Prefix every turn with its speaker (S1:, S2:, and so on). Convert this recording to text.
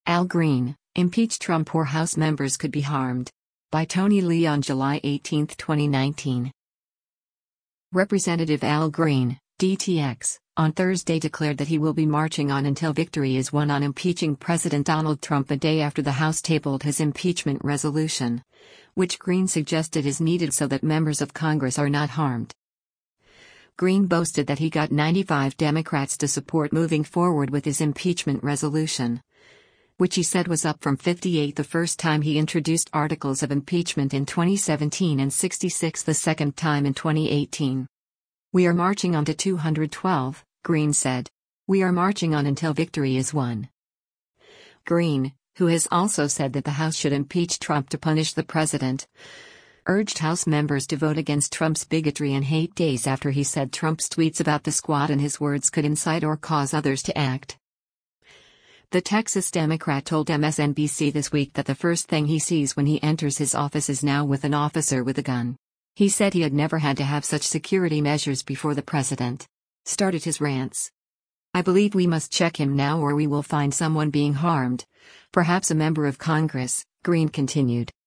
S1: Al Green, Impeach Trump or House members could be harmed. By Tony Lee on July 18, 2019. Representative Al Green, DTX, on Thursday declared that he will be marching on until victory is won on impeaching President Donald Trump a day after the House tabled his impeachment resolution, which Green suggested is needed so that members of Congress are not harmed. Green boasted that he got 95 Democrats to support moving forward with his impeachment resolution, which he said was up from 58 the first time he introduced articles of impeachment in 2017 and 66 the second time in 2018. "We are marching on to 212, Green said. "We are marching on until victory is won." Green, who has also said that the House should impeach Trump to punish the president, urged House members to vote against Trump's bigotry and hate days after he said Trump's tweets about the squad and his words could incite or cause others to act. The Texas Democrat told MSNBC this week that the first thing he sees when he enters his office is now with an officer with a gun. He said he had never had to have such security measures before the president started his rants. "I believe we must check him now or we will find someone being harmed, perhaps a member of Congress," Green continued.